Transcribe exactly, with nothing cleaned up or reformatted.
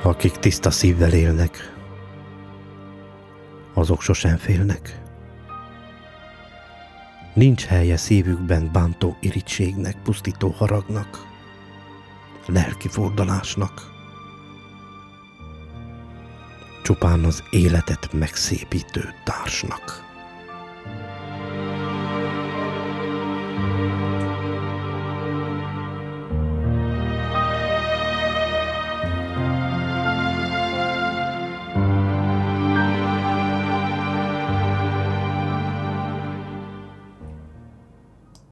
Akik tiszta szívvel élnek, azok sosem félnek. Nincs helye szívükben bántó irítségnek, pusztító haragnak, lelki fordulásnak. Csupán az életet megszépítő társnak.